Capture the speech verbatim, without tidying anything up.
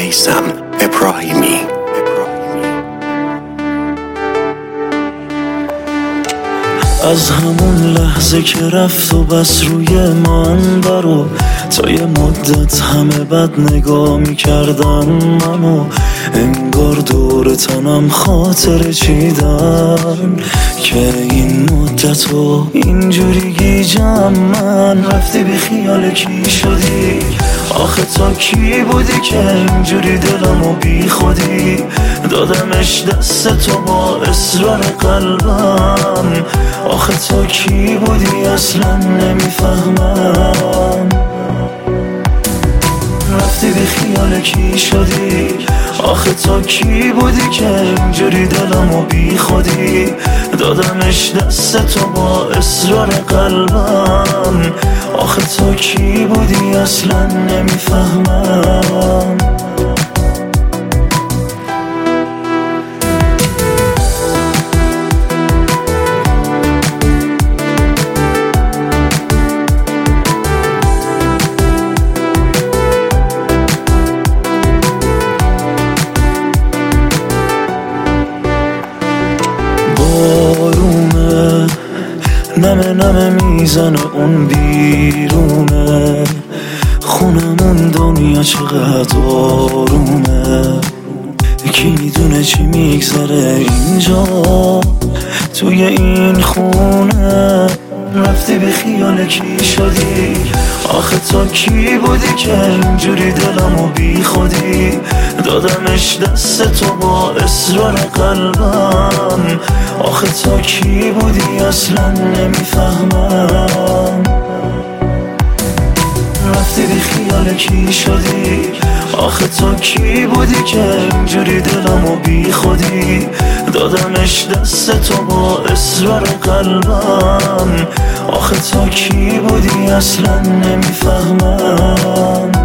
میثم ابراهیمی. از همون لحظه که رفت و بس روی من برو، تا یه مدت همه بد نگاه میکردن منو، انگار دور تنم خاطر چیدن که این مدت و اینجوری گیجم من. رفتی بی خیال کی شدی؟ آخه تا کی بودی که اینجوری دلمو بی خودی دادمش دست تو با اصرار قلبم؟ آخه تا کی بودی اصلا نمیفهمم. رفتی بی خیال کی شدی؟ آخه تا کی بودی که اینجوری دلمو بی خودی دادمش دست تو با اصرار قلبم؟ آخه تا کی بودی اصلا نمیفهمم. بارونه نمه نمه میزنه اون بیرونه، خونمون دنیا چقدر آرومه. کی میدونه چی میگذره اینجا توی این خونه. رفتی بی خیال کی شدی؟ آخه تا کی بودی که اینجوری دلمو بی خودی دادمش دست تو با اصرار قلبم؟ آخه تا کی بودی اصلا نمیفهمم. رفتی بی خیال کی شدی؟ آخه تا کی بودی که اینجوری دلمو بی خودی دادمش دست تو با اصرار قلبم؟ آخه تا کی بودی اصلا نمیفهمم.